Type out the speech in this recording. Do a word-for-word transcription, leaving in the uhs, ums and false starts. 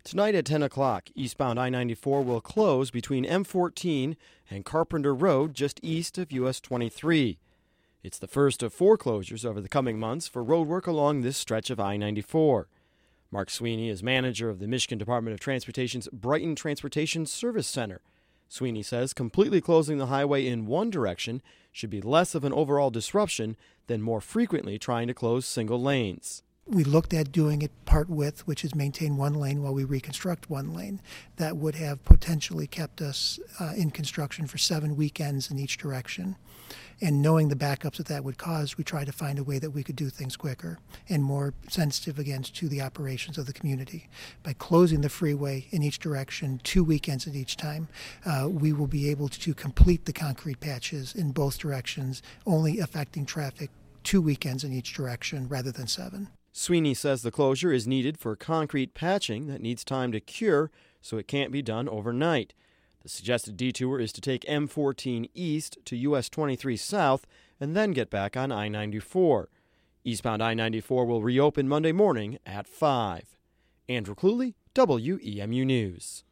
Tonight at ten o'clock, eastbound I ninety-four will close between M fourteen and Carpenter Road just east of U S twenty-three. It's the first of four closures over the coming months for roadwork along this stretch of I ninety-four. Mark Sweeney is manager of the Michigan Department of Transportation's Brighton Transportation Service Center. Sweeney says completely closing the highway in one direction should be less of an overall disruption than more frequently trying to close single lanes. We looked at doing it part width, which is maintain one lane while we reconstruct one lane. That would have potentially kept us uh, in construction for seven weekends in each direction. And knowing the backups that that would cause, we tried to find a way that we could do things quicker and more sensitive again to the operations of the community. By closing the freeway in each direction, two weekends at each time, uh, we will be able to complete the concrete patches in both directions, only affecting traffic two weekends in each direction rather than seven. Sweeney says the closure is needed for concrete patching that needs time to cure, so it can't be done overnight. The suggested detour is to take M fourteen east to U S twenty-three south and then get back on I ninety-four. Eastbound I ninety-four will reopen Monday morning at five. Andrew Cluley, W E M U News.